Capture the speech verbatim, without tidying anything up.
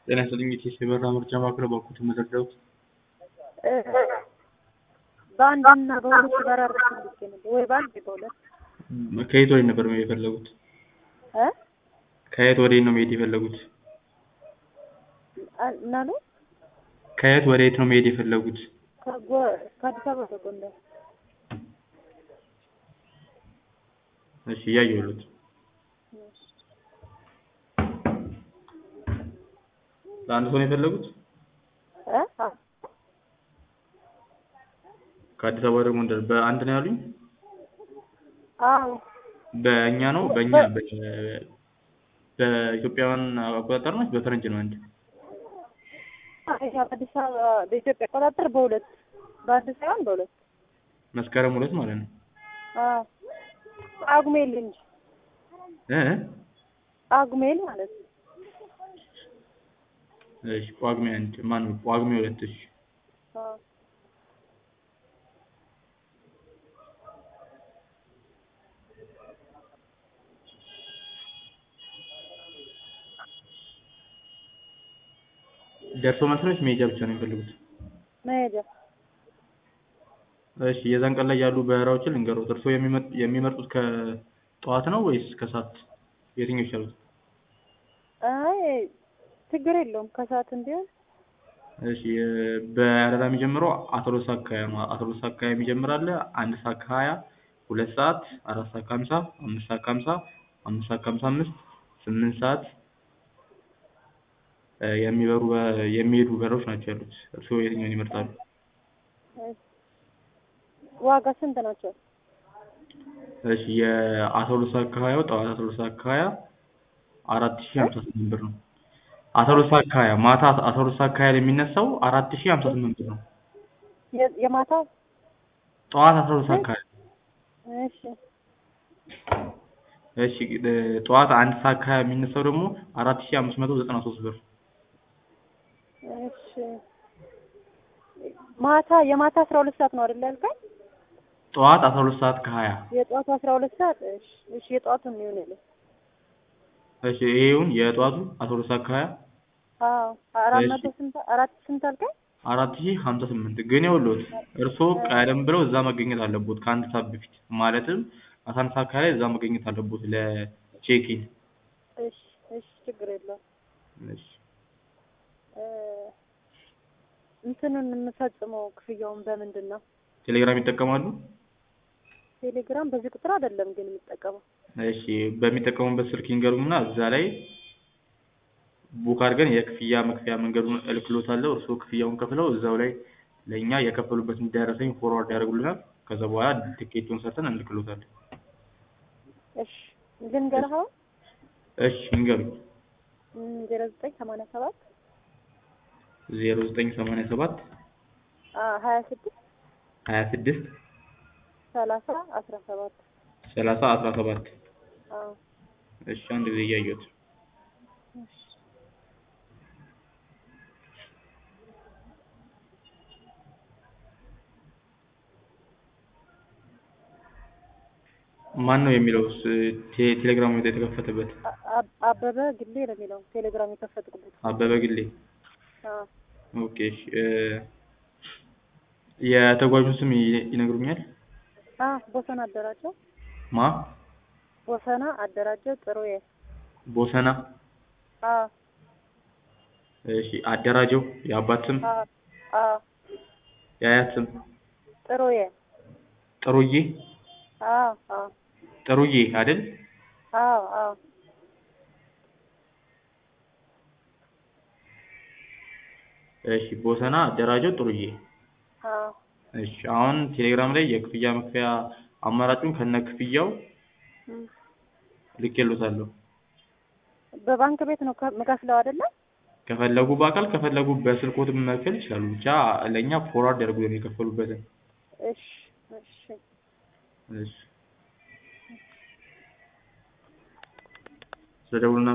ጤና ይስጥልኝ የኢትዮ በራ ምርጫ ማዕከል በኩል ተመዘገቡት። በአንድና በሁለት በረራ ፈልጌ ነበር ወይ በአንድ በሁለት። ከየት ወዴት ነበር መሄድ የፈለጉት? እ ከየት ወዴት ነው መሄድ የፈለጉት? ናኑ ከየት ወዴት ነው መሄድ የፈለጉት? ከጎ ከአዲስ አበባ ወደ ጎንደር። እሺ እያየሁት። ለአንድ ሰው ነው የፈለጉት? እ ከአዲስ አበባ ወደ ጎንደር በአንድ ነው ያሉኝ? አዎ በእኛ ነው በእኛ በኢትዮጵያውያን አቆጣጠር ነው በፈረንጅ ነው አንድ? አይ አዲስ አበባ በኢትዮጵያ አቆጣጠር በሁለት በአንድ ሳይሆን በሁለት መስከረም ሁለት ማለት ነው። አዎ ጳጉሜን እንጂ እ ጳጉሜን ማለት ነው። እሺ ጳጉሜ አንድ ማን ነው ጳጉሜ ሁለት? እሺ አዎ ደርሶ መልስ ነው መሄጃ ብቻ ነው የሚፈልጉት? መሄጃ። እሺ የዛን ቀን ላይ ያሉ በረራዎችን ልንገሩት። እርስዎ የሚመርጡት ከጠዋት ነው ወይስ ከሰዓት? የትኛው ይሻላል? አይ ችግር የለውም ከሰዓትም ቢሆን። እሺ በረራ የሚጀምረው አስራ ሁለት ሰዓት ከሀያ ነው። አስራ ሁለት ሰዓት ከሀያ የሚጀምር አለ፣ አንድ ሰዓት ከሀያ፣ ሁለት ሰዓት፣ አራት ሰዓት ከሀምሳ፣ አምስት ሰዓት ከሀምሳ፣ አምስት ሰዓት ከሀምሳ አምስት፣ ስምንት ሰዓት የሚበሩ የሚሄዱ በረራዎች ናቸው ያሉት። እርስዎ የትኛውን ይመርጣሉ? ዋጋ ስንት ናቸው? እሺ የአስራ ሁለት ሰዓት ከሀያው ጠዋት አስራ ሁለት ሰዓት ከሀያ አራት ሺህ ሀምሳ ስምንት ብር ነው። አስራ ሁለት ሰዓት ከሀያ ማታ አስራ ሁለት ሰዓት ከሀያ የሚነሳው አራት ሺህ ሀምሳ ስምንት ብር ነው። የማታ ጠዋት አስራ ሁለት ሰዓት ከሀያ። እሺ እሺ ጠዋት አንድ ሰዓት ከሀያ የሚነሳው ደግሞ አራት ሺህ አምስት መቶ ዘጠና ሶስት ብር። እሺ ማታ የማታ አስራ ሁለት ሰዓት ነው አይደል ያልከኝ? ጠዋት አስራ ሁለት ሰዓት ከሀያ የጠዋቱ አስራ ሁለት ሰዓት። እሺ እሺ የጠዋቱን ነው ይሆነልኝ። እሺ ይሄውን የጠዋቱ አስራ ሁለት ሰዓት ከሀያ። አዎ አራት መቶ ስንት አራት ስንት አልከኝ? አራት ሺህ ሀምሳ ስምንት ግን ይኸውልዎት እርስዎ ቀደም ብለው እዛ መገኘት አለቦት ከአንድ ሰዓት በፊት ማለትም አስራ አንድ ሰዓት ከሀያ እዛ መገኘት አለቦት ለቼኪን። እሺ እሺ ችግር የለውም። እሺ እ እንትኑን የምፈጽመው ክፍያውን በምንድን ነው? ቴሌግራም ይጠቀማሉ? ቴሌግራም በዚህ ቁጥር አይደለም ግን የምጠቀመው። እሺ በሚጠቀሙበት ስልክ ይንገሩኝና እዛ ላይ ቡክ አድርገን የክፍያ መክፈያ መንገዱን እልክልዎታለሁ። እርስዎ ክፍያውን ከፍለው እዛው ላይ ለእኛ የከፈሉበትን ደረሰኝ ፎርዋርድ ያደርጉልናል። ከዛ በኋላ ቲኬቱን ሰርተን እንልክልዎታለን። እሺ ልንገርህ አሁን? እሺ ይንገሩኝ። ዜሮ ዘጠኝ ሰማንያ ሰባት ዜሮ ዘጠኝ ሰማንያ ሰባት ሀያ ስድስት ሀያ ስድስት ሰላሳ አስራ ሰባት ሰላሳ አስራ ሰባት አዎ እሺ አንድ ጊዜ እያየሁት። እሺ ማን ነው የሚለው ቴሌግራም የተከፈተበት? አበበ ግሌ ነው የሚለው ቴሌግራም የከፈትኩበት። አበበ ግሌ። አዎ ኦኬ እሺ የተጓዡን ስም ይነግሩኛል? አዎ ቦሰና አደራጀው። ማ? ቦሰና አደራጀው ጥሩዬ። ቦሰና? አዎ እሺ አደራጀው የአባት ስም? አዎ አዎ የአያት ስም? ጥሩዬ። ጥሩዬ? አዎ አዎ ጥሩዬ አይደል? አዎ አዎ እሺ ቦሰና አደራጀው ጥሩዬ። አዎ እሺ አሁን ቴሌግራም ላይ የክፍያ መክፈያ አማራጩን ከነ ክፍያው ልኬልዎታለሁ። በባንክ ቤት ነው የምከፍለው አይደለ? ከፈለጉ በአካል ከፈለጉ በስልክዎትም መክፈል ይችላሉ። ብቻ ለእኛ ፎርዋርድ ያድርጉልን የከፈሉበትን። እሺ እሺ እሺ ስለደውሉና